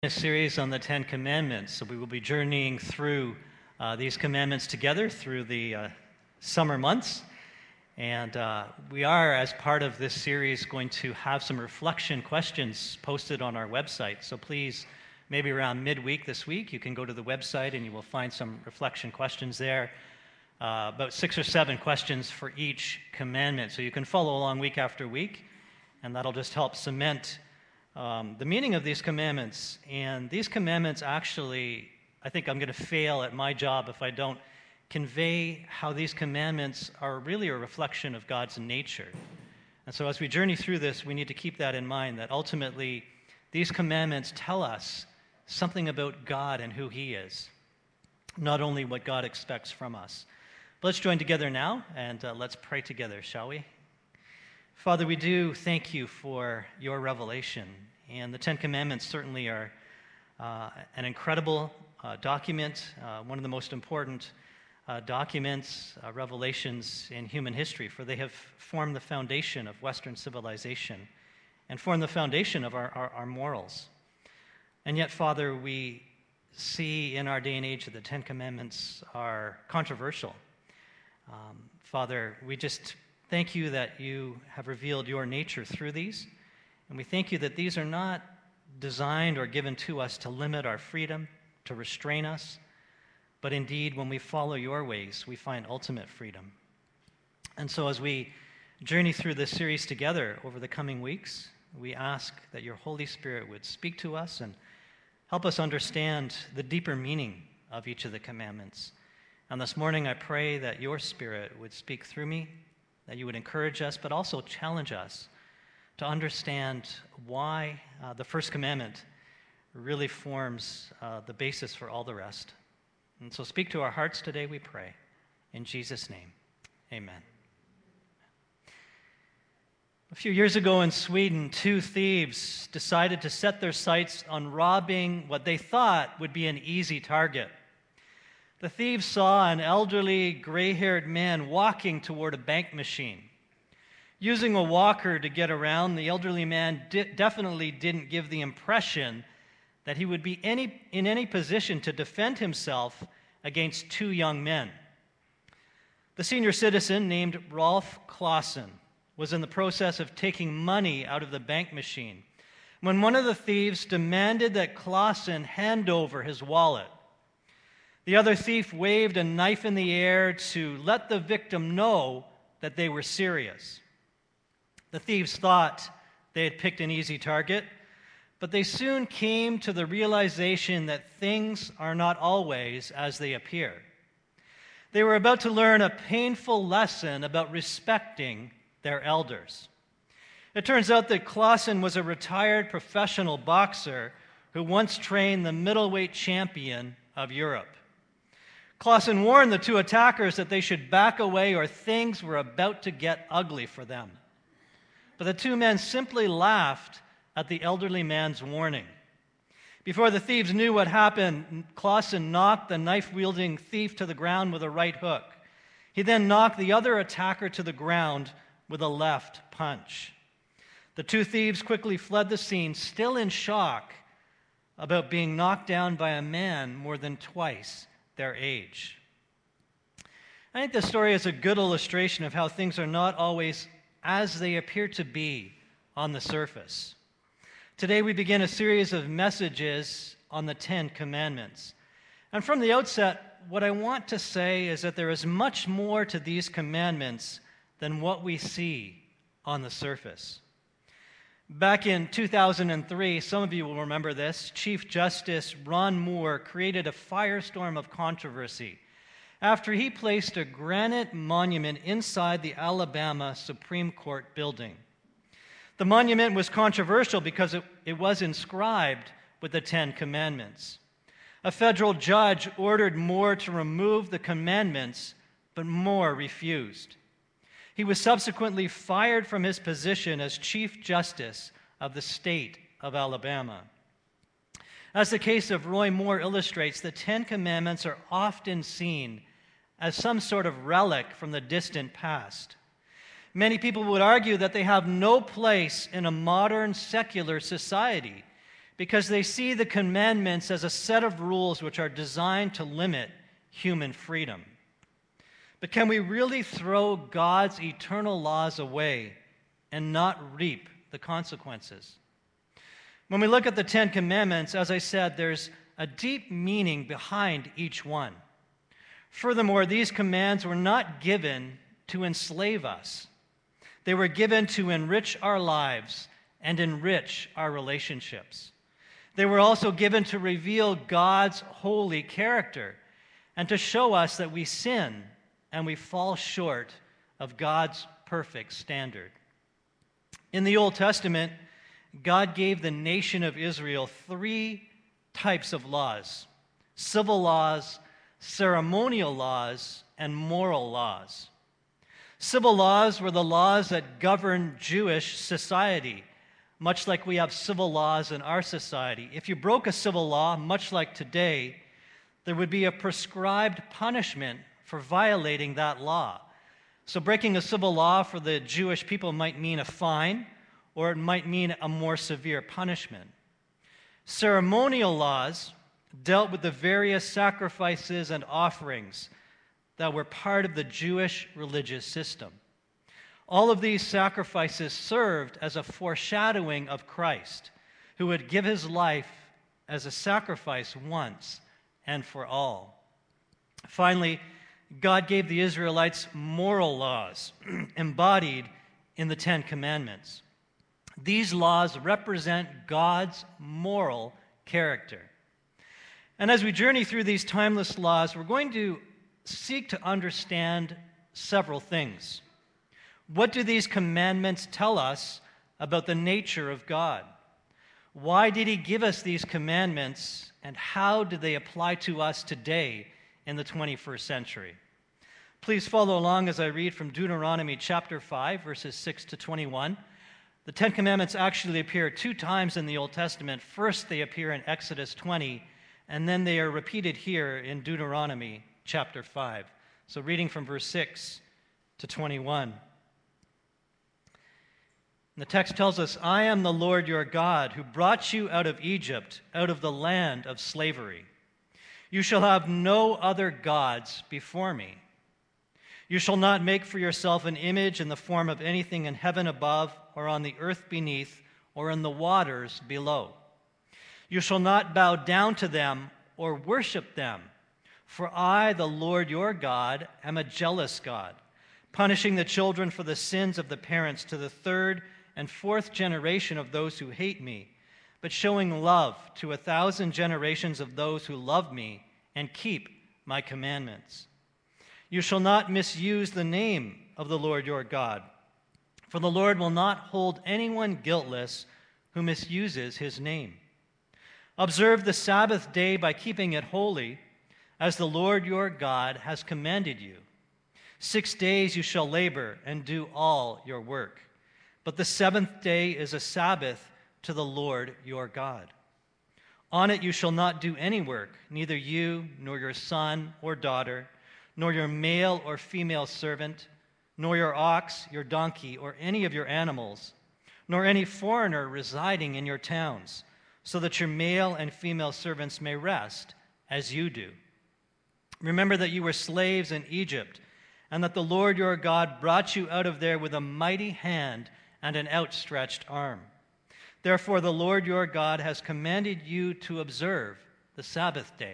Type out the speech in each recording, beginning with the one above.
A series on the Ten Commandments. So we will be journeying through these commandments together through the summer months. And we are, as part of this series, going to have some reflection questions posted on our website. So please, maybe around midweek this week, you can go to the website and you will find some reflection questions there. About 6 or 7 questions for each commandment. So you can follow along week after week, and that'll just help cement the meaning of these commandments. And these commandments actually, I think I'm going to fail at my job if I don't convey how these commandments are really a reflection of God's nature. And so as we journey through this, we need to keep that in mind, that ultimately these commandments tell us something about God and who He is, not only what God expects from us. But let's join together now, and let's pray together, shall we? Father, we do thank you for your revelation, and the Ten Commandments certainly are an incredible document, one of the most important documents, revelations in human history, for they have formed the foundation of Western civilization and formed the foundation of our morals. And yet, Father, we see in our day and age that the Ten Commandments are controversial. Father, we just thank you that you have revealed your nature through these, and we thank you that these are not designed or given to us to limit our freedom, to restrain us, but indeed, when we follow your ways, we find ultimate freedom. And so as we journey through this series together over the coming weeks, we ask that your Holy Spirit would speak to us and help us understand the deeper meaning of each of the commandments. And this morning, I pray that your Spirit would speak through me, that you would encourage us, but also challenge us to understand why the first commandment really forms the basis for all the rest. And so speak to our hearts today, we pray. In Jesus' name, amen. A few years ago in Sweden, 2 thieves decided to set their sights on robbing what they thought would be an easy target. The thieves saw an elderly, gray-haired man walking toward a bank machine. Using a walker to get around, the elderly man definitely didn't give the impression that he would be in any position to defend himself against 2 young men. The senior citizen, named Rolf Clausen, was in the process of taking money out of the bank machine when one of the thieves demanded that Clausen hand over his wallet. The other thief waved a knife in the air to let the victim know that they were serious. The thieves thought they had picked an easy target, but they soon came to the realization that things are not always as they appear. They were about to learn a painful lesson about respecting their elders. It turns out that Clausen was a retired professional boxer who once trained the middleweight champion of Europe. Clausen warned the 2 attackers that they should back away or things were about to get ugly for them. But the 2 men simply laughed at the elderly man's warning. Before the thieves knew what happened, Clausen knocked the knife-wielding thief to the ground with a right hook. He then knocked the other attacker to the ground with a left punch. The 2 thieves quickly fled the scene, still in shock about being knocked down by a man more than twice their age. I think this story is a good illustration of how things are not always as they appear to be on the surface. Today we begin a series of messages on the 10 Commandments. And from the outset, what I want to say is that there is much more to these commandments than what we see on the surface. Back in 2003, some of you will remember this, Chief Justice Ron Moore created a firestorm of controversy after he placed a granite monument inside the Alabama Supreme Court building. The monument was controversial because it was inscribed with the 10 Commandments. A federal judge ordered Moore to remove the commandments, but Moore refused. He was subsequently fired from his position as Chief Justice of the state of Alabama. As the case of Roy Moore illustrates, the 10 Commandments are often seen as some sort of relic from the distant past. Many people would argue that they have no place in a modern secular society because they see the commandments as a set of rules which are designed to limit human freedom. But can we really throw God's eternal laws away and not reap the consequences? When we look at the Ten Commandments, as I said, there's a deep meaning behind each one. Furthermore, these commands were not given to enslave us. They were given to enrich our lives and enrich our relationships. They were also given to reveal God's holy character and to show us that we sin and we fall short of God's perfect standard. In the Old Testament, God gave the nation of Israel 3 types of laws: civil laws, ceremonial laws, and moral laws. Civil laws were the laws that governed Jewish society, much like we have civil laws in our society. If you broke a civil law, much like today, there would be a prescribed punishment for violating that law. So breaking a civil law for the Jewish people might mean a fine, or it might mean a more severe punishment. Ceremonial laws dealt with the various sacrifices and offerings that were part of the Jewish religious system. All of these sacrifices served as a foreshadowing of Christ, who would give his life as a sacrifice once and for all. Finally, God gave the Israelites moral laws embodied in the Ten Commandments. These laws represent God's moral character. And as we journey through these timeless laws, we're going to seek to understand several things. What do these commandments tell us about the nature of God? Why did he give us these commandments, and how do they apply to us today in the 21st century? Please follow along as I read from Deuteronomy chapter 5, verses 6 to 21. The Ten Commandments actually appear 2 times in the Old Testament. First, they appear in Exodus 20, and then they are repeated here in Deuteronomy chapter 5. So reading from verse 6 to 21. The text tells us, "I am the Lord your God, who brought you out of Egypt, out of the land of slavery. You shall have no other gods before me. You shall not make for yourself an image in the form of anything in heaven above, or on the earth beneath, or in the waters below. You shall not bow down to them or worship them, for I, the Lord your God, am a jealous God, punishing the children for the sins of the parents to the 3rd and 4th generation of those who hate me, but showing love to 1,000 generations of those who love me and keep my commandments. You shall not misuse the name of the Lord your God, for the Lord will not hold anyone guiltless who misuses his name. Observe the Sabbath day by keeping it holy, as the Lord your God has commanded you. 6 days you shall labor and do all your work, but the 7th day is a Sabbath to the Lord your God. On it you shall not do any work, neither you nor your son or daughter, nor your male or female servant, nor your ox, your donkey, or any of your animals, nor any foreigner residing in your towns, so that your male and female servants may rest as you do. Remember that you were slaves in Egypt, and that the Lord your God brought you out of there with a mighty hand and an outstretched arm. Therefore the Lord your God has commanded you to observe the Sabbath day.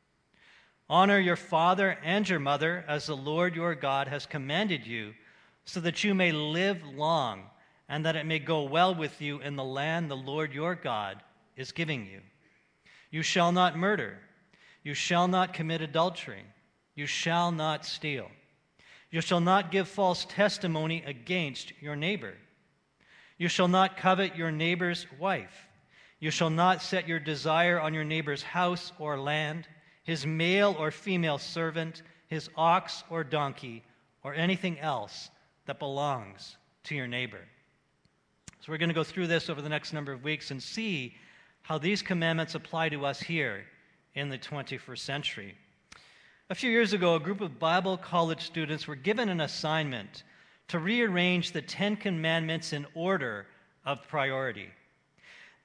Honor your father and your mother, as the Lord your God has commanded you, so that you may live long, and that it may go well with you in the land the Lord your God is giving you. You shall not murder. You shall not commit adultery. You shall not steal. You shall not give false testimony against your neighbor. You shall not covet your neighbor's wife. You shall not set your desire on your neighbor's house or land, his male or female servant, his ox or donkey, or anything else that belongs to your neighbor." So we're going to go through this over the next number of weeks and see how these commandments apply to us here in the 21st century. A few years ago, a group of Bible college students were given an assignment to rearrange the 10 Commandments in order of priority.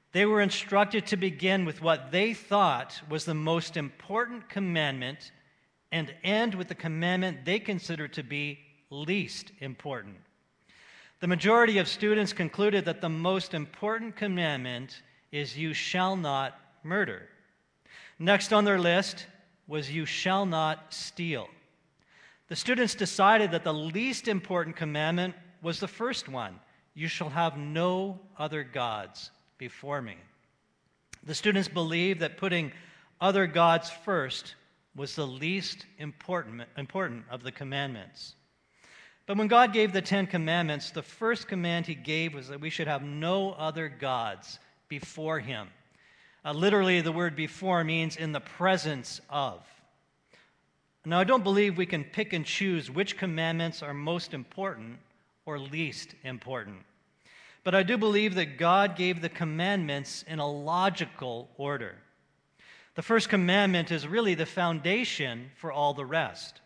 They were instructed to begin with what they thought was the most important commandment and end with the commandment they considered to be least important. The majority of students concluded that the most important commandment is you shall not murder. Next on their list was you shall not steal. The students decided that the least important commandment was the first one, you shall have no other gods before me. The students believed that putting other gods first was the least important of the commandments. But when God gave the 10 Commandments, the first command he gave was that we should have no other gods before him. Literally, the word before means in the presence of. Now, I don't believe we can pick and choose which commandments are most important or least important. But I do believe that God gave the commandments in a logical order. The first commandment is really the foundation for all the rest.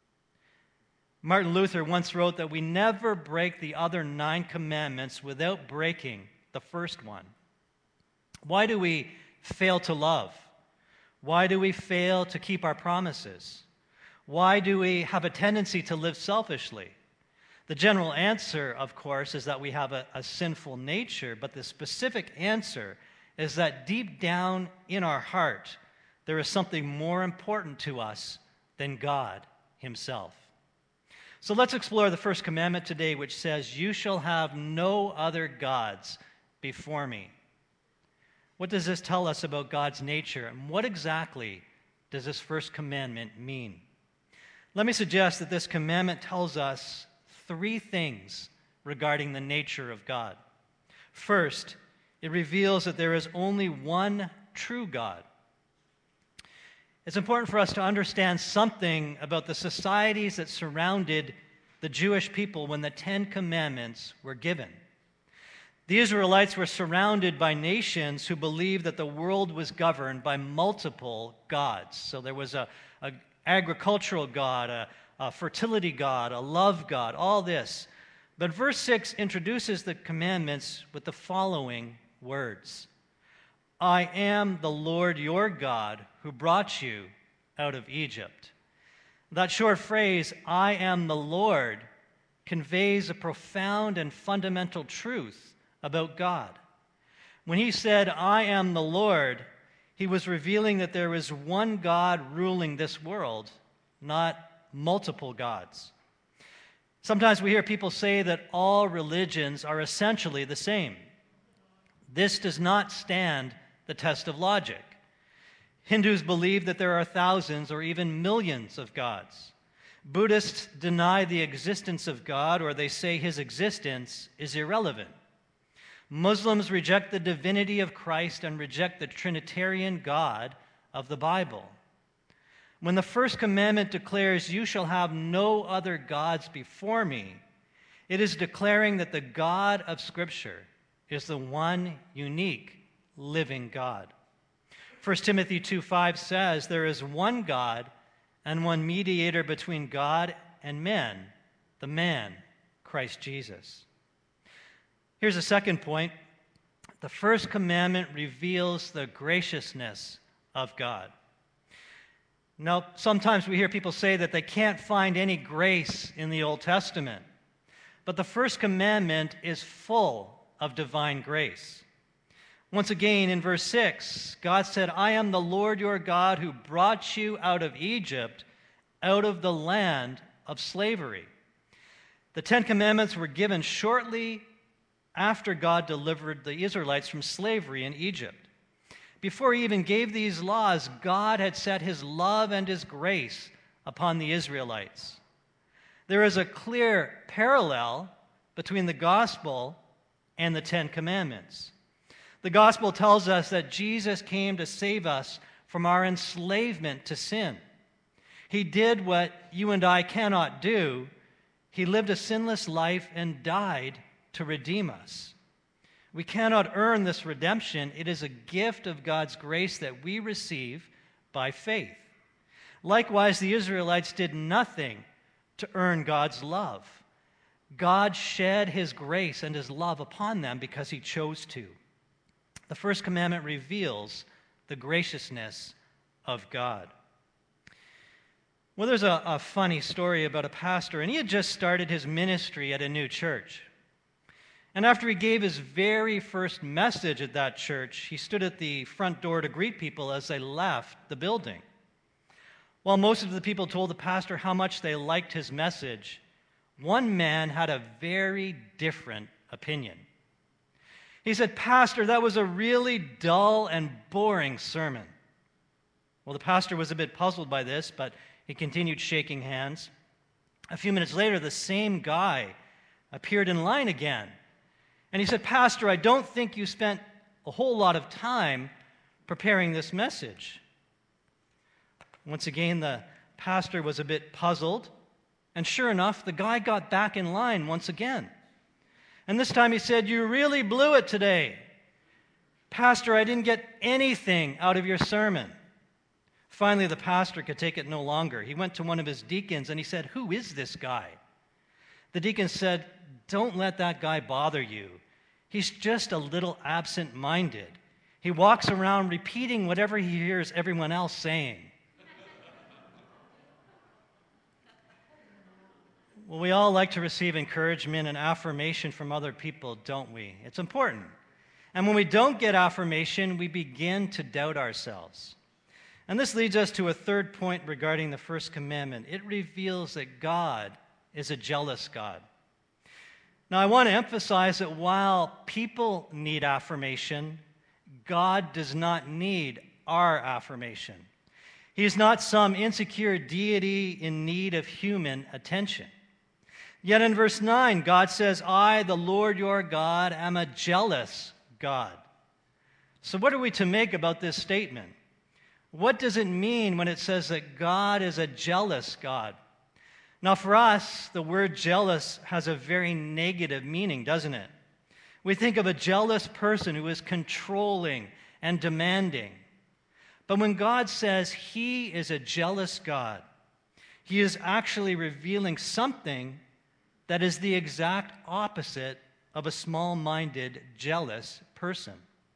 Martin Luther once wrote that we never break the other 9 commandments without breaking the first one. Why do we fail to love? Why do we fail to keep our promises? Why do we have a tendency to live selfishly? The general answer, of course, is that we have a sinful nature, but the specific answer is that deep down in our heart, there is something more important to us than God himself. So let's explore the first commandment today, which says, you shall have no other gods before me. What does this tell us about God's nature, and what exactly does this first commandment mean? Let me suggest that this commandment tells us 3 things regarding the nature of God. First, it reveals that there is only one true God. It's important for us to understand something about the societies that surrounded the Jewish people when the 10 Commandments were given. The Israelites were surrounded by nations who believed that the world was governed by multiple gods. So there was an agricultural god, a fertility god, a love god, all this. But verse 6 introduces the commandments with the following words. I am the Lord your God who brought you out of Egypt. That short phrase, I am the Lord, conveys a profound and fundamental truth about God. When he said, I am the Lord, he was revealing that there is one God ruling this world, not multiple gods. Sometimes we hear people say that all religions are essentially the same. This does not stand the test of logic. Hindus believe that there are thousands or even millions of gods. Buddhists deny the existence of God, or they say his existence is irrelevant. Muslims reject the divinity of Christ and reject the Trinitarian God of the Bible. When the first commandment declares, you shall have no other gods before me, it is declaring that the God of Scripture is the one unique living God. 1 Timothy 2:5 says, there is one God and one mediator between God and men, the man, Christ Jesus. Here's a second point. The first commandment reveals the graciousness of God. Now, sometimes we hear people say that they can't find any grace in the Old Testament. But the first commandment is full of divine grace. Once again, in verse 6, God said, I am the Lord your God who brought you out of Egypt, out of the land of slavery. The 10 Commandments were given shortly after God delivered the Israelites from slavery in Egypt. Before he even gave these laws, God had set his love and his grace upon the Israelites. There is a clear parallel between the gospel and the 10 Commandments. The gospel tells us that Jesus came to save us from our enslavement to sin. He did what you and I cannot do. He lived a sinless life and died to redeem us. We cannot earn this redemption. It is a gift of God's grace that we receive by faith. Likewise, the Israelites did nothing to earn God's love. God shed his grace and his love upon them because he chose to. The first commandment reveals the graciousness of God. Well, there's a funny story about a pastor, and he had just started his ministry at a new church. And after he gave his very first message at that church, he stood at the front door to greet people as they left the building. While most of the people told the pastor how much they liked his message, one man had a very different opinion. He said, "Pastor, that was a really dull and boring sermon." Well, the pastor was a bit puzzled by this, but he continued shaking hands. A few minutes later, the same guy appeared in line again. And he said, "Pastor, I don't think you spent a whole lot of time preparing this message." Once again, the pastor was a bit puzzled. And sure enough, the guy got back in line once again. And this time he said, "You really blew it today. Pastor, I didn't get anything out of your sermon." Finally, the pastor could take it no longer. He went to one of his deacons and he said, "Who is this guy?" The deacon said, "Don't let that guy bother you. He's just a little absent-minded. He walks around repeating whatever he hears everyone else saying." Well, we all like to receive encouragement and affirmation from other people, don't we? It's important. And when we don't get affirmation, we begin to doubt ourselves. And this leads us to a third point regarding the first commandment. It reveals that God is a jealous God. Now, I want to emphasize that while people need affirmation, God does not need our affirmation. He is not some insecure deity in need of human attention. Yet in verse 9, God says, "I, the Lord your God, am a jealous God." So what are we to make about this statement? What does it mean when it says that God is a jealous God? Now for us, the word jealous has a very negative meaning, doesn't it? We think of a jealous person who is controlling and demanding. But when God says He is a jealous God, He is actually revealing something that is the exact opposite of a small-minded, jealous person.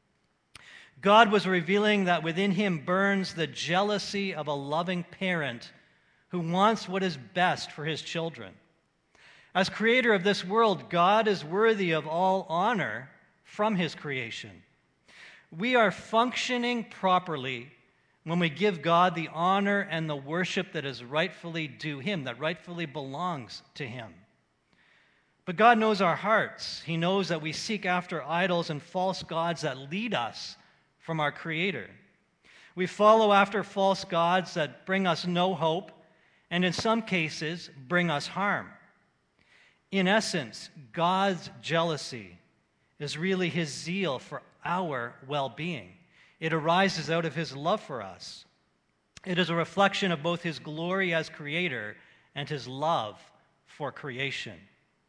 God was revealing that within Him burns the jealousy of a loving parent who wants what is best for his children. As creator of this world, God is worthy of all honor from His creation. We are functioning properly when we give God the honor and the worship that is rightfully due Him, that rightfully belongs to Him. But God knows our hearts. He knows that we seek after idols and false gods that lead us from our Creator. We follow after false gods that bring us no hope and in some cases bring us harm. In essence, God's jealousy is really His zeal for our well-being. It arises out of His love for us. It is a reflection of both His glory as Creator and His love for creation.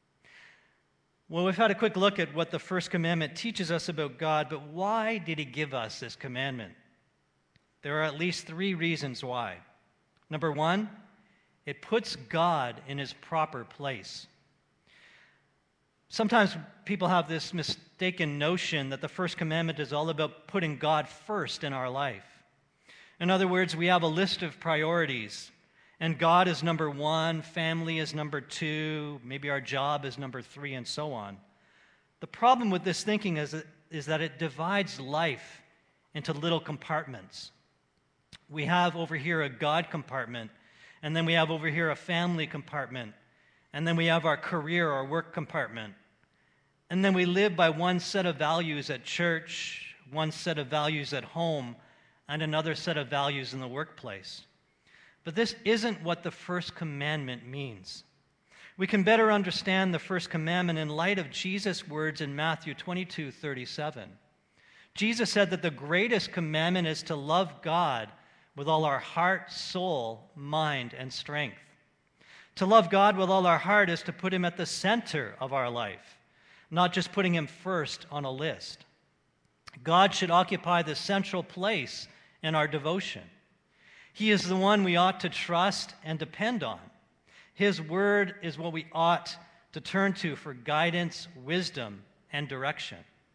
Well, we've had a quick look at what the first commandment teaches us about God, but why did He give us this commandment? There are at least 3 reasons why. Number 1, it puts God in His proper place. Sometimes people have this mistaken notion that the first commandment is all about putting God first in our life. In other words, we have a list of priorities, and God is number 1, family is number 2, maybe our job is number 3, and so on. The problem with this thinking is that it divides life into little compartments. We have over here a God compartment, and then we have over here a family compartment, and then we have our career or work compartment. And then we live by one set of values at church, one set of values at home, and another set of values in the workplace. But this isn't what the first commandment means. We can better understand the first commandment in light of Jesus' words in Matthew 22:37. Jesus said that the greatest commandment is to love God with all our heart, soul, mind, and strength. To love God with all our heart is to put Him at the center of our life, not just putting Him first on a list. God should occupy the central place in our devotion. He is the one we ought to trust and depend on. His word is what we ought to turn to for guidance, wisdom, and direction.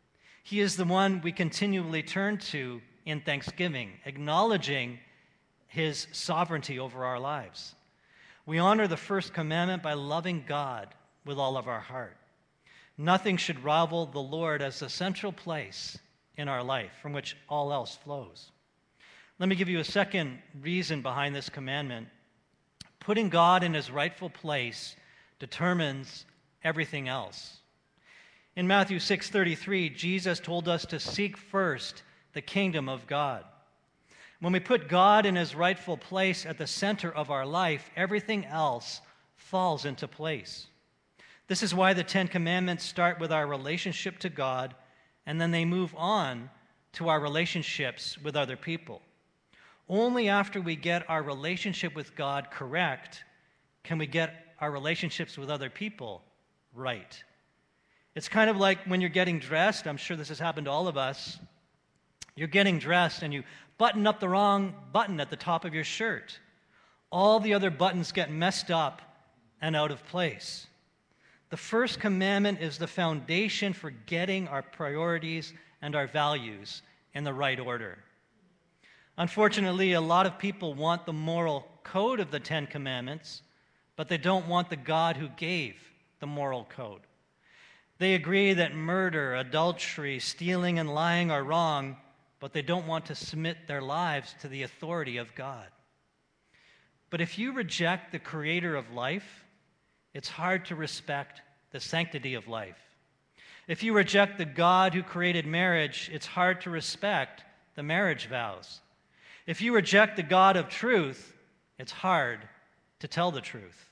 He is the one we continually turn to in thanksgiving, acknowledging his sovereignty over our lives. We honor the first commandment by loving God with all of our heart. Nothing should rival the Lord as the central place in our life from which all else flows. Let me give you a second reason behind this commandment. Putting God in his rightful place determines everything else. In Matthew 6:33, Jesus told us to seek first the kingdom of God. When we put God in his rightful place at the center of our life, everything else falls into place. This is why the Ten Commandments start with our relationship to God, and then they move on to our relationships with other people. Only after we get our relationship with God correct can we get our relationships with other people right. It's kind of like when you're getting dressed. I'm sure this has happened to all of us. You're getting dressed and you button up the wrong button at the top of your shirt. All the other buttons get messed up and out of place. The first commandment is the foundation for getting our priorities and our values in the right order. Unfortunately, a lot of people want the moral code of the Ten Commandments, but they don't want the God who gave the moral code. They agree that murder, adultery, stealing, and lying are wrong, but they don't want to submit their lives to the authority of God. But if you reject the creator of life, it's hard to respect the sanctity of life. If you reject the God who created marriage, it's hard to respect the marriage vows. If you reject the God of truth, it's hard to tell the truth.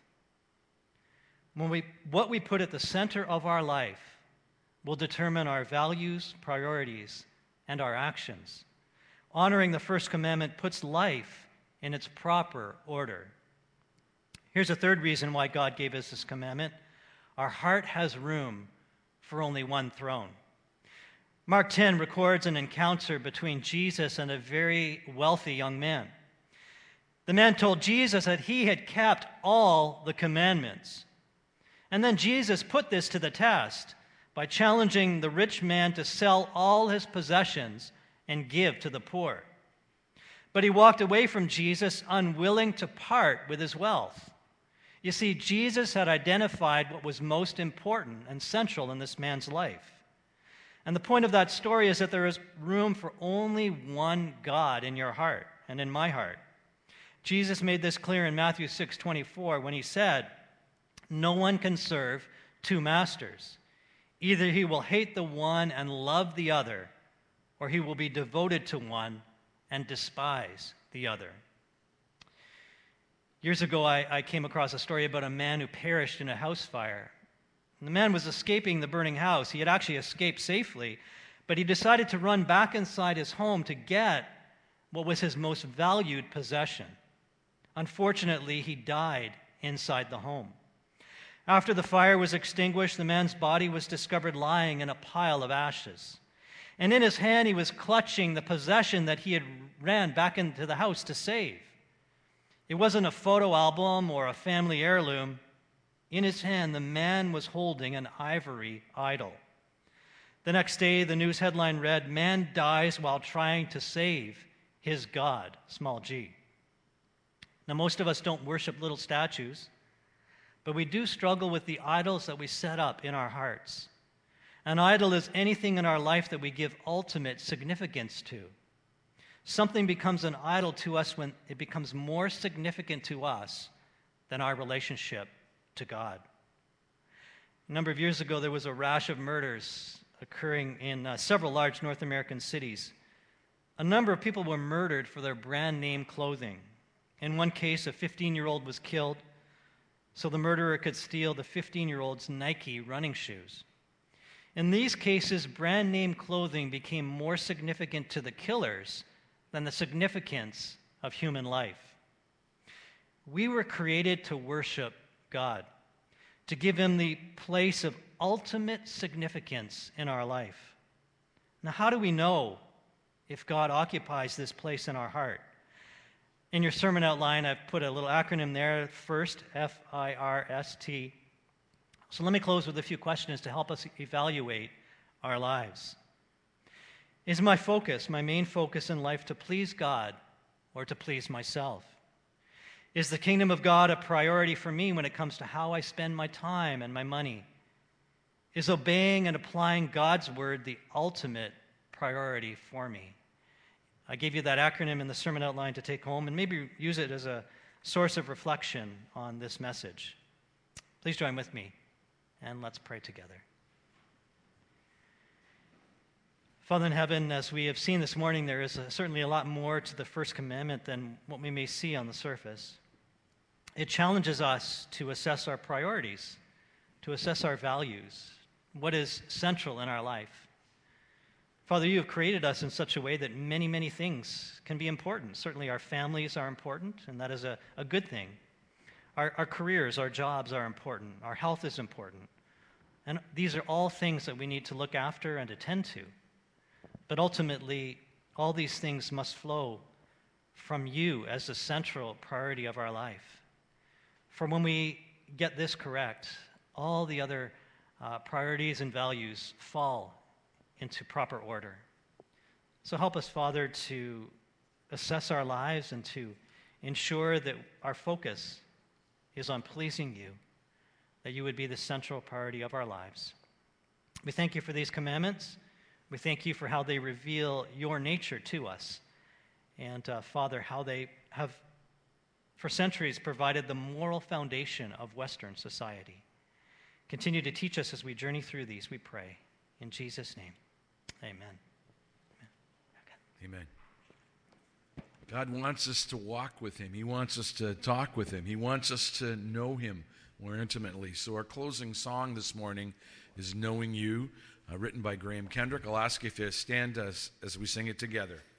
What we put at the center of our life will determine our values, priorities, and our actions. Honoring the first commandment puts life in its proper order. Here's a third reason why God gave us this commandment. Our heart has room for only one throne. Mark 10 records an encounter between Jesus and a very wealthy young man. The man told Jesus that he had kept all the commandments. And then Jesus put this to the test by challenging the rich man to sell all his possessions and give to the poor. But he walked away from Jesus, unwilling to part with his wealth. You see, Jesus had identified what was most important and central in this man's life. And the point of that story is that there is room for only one God in your heart and in my heart. Jesus made this clear in Matthew 6:24 when he said, "No one can serve two masters. Either he will hate the one and love the other, or he will be devoted to one and despise the other." Years ago, I came across a story about a man who perished in a house fire. And the man was escaping the burning house. He had actually escaped safely, but he decided to run back inside his home to get what was his most valued possession. Unfortunately, he died inside the home. After the fire was extinguished, the man's body was discovered lying in a pile of ashes. And in his hand, he was clutching the possession that he had ran back into the house to save. It wasn't a photo album or a family heirloom. In his hand, the man was holding an ivory idol. The next day, the news headline read, "Man dies while trying to save his God," small g. Now, most of us don't worship little statues, but we do struggle with the idols that we set up in our hearts. An idol is anything in our life that we give ultimate significance to. Something becomes an idol to us when it becomes more significant to us than our relationship to God. A number of years ago, there was a rash of murders occurring in several large North American cities. A number of people were murdered for their brand name clothing. In one case, a 15-year-old was killed so the murderer could steal the 15-year-old's Nike running shoes. In these cases, brand name clothing became more significant to the killers than the significance of human life. We were created to worship God, to give him the place of ultimate significance in our life. Now, how do we know if God occupies this place in our heart? In your sermon outline, I've put a little acronym there, FIRST, F-I-R-S-T. So let me close with a few questions to help us evaluate our lives. Is my focus, my main focus in life, to please God or to please myself? Is the kingdom of God a priority for me when it comes to how I spend my time and my money? Is obeying and applying God's word the ultimate priority for me? I gave you that acronym in the sermon outline to take home and maybe use it as a source of reflection on this message. Please join with me and let's pray together. Father in heaven, as we have seen this morning, there is certainly a lot more to the first commandment than what we may see on the surface. It challenges us to assess our priorities, to assess our values, what is central in our life. Father, you have created us in such a way that many, many things can be important. Certainly our families are important, and that is a good thing. Our careers, our jobs are important. Our health is important. And these are all things that we need to look after and attend to. But ultimately, all these things must flow from you as the central priority of our life. For when we get this correct, all the other priorities and values fall into proper order. So help us, Father, to assess our lives and to ensure that our focus is on pleasing you, that you would be the central priority of our lives. We thank you for these commandments. We thank you for how they reveal your nature to us. And Father, how they have for centuries provided the moral foundation of Western society. Continue to teach us as we journey through these, we pray. In Jesus' name, amen. Amen. God wants us to walk with him. He wants us to talk with him. He wants us to know him more intimately. So our closing song this morning is Knowing You, written by Graham Kendrick. I'll ask you if you stand as we sing it together.